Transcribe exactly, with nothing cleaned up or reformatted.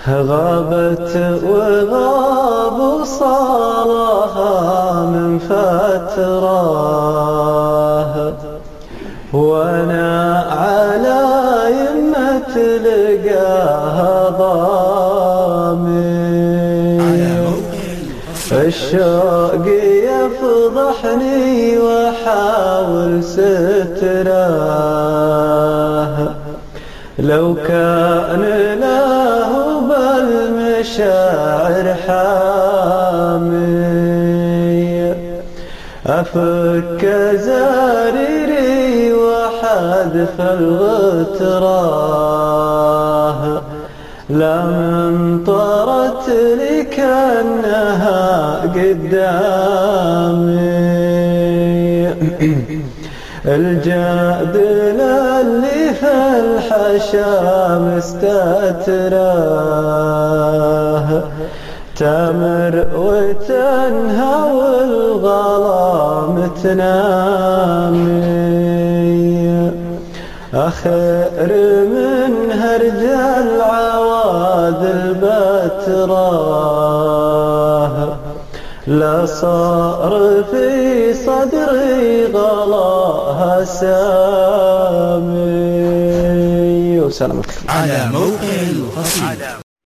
غابت وغاب صارها من فترة، وانا على يمة لقاها ضامي. الشوق يفضحني واحاول ستره، لو كان له بالمشاعر حامي. أفك زريري وحذف الغتراه، لمن طرت لي كأنها قدامي. الجادل اللي في الحشا مستتره، تمر وتنهى والغلا متنامي. أخير من هرج العواذل بتراه، لا صار في صدري غلاها سامي. وسلامتك. على موقع القصيدة.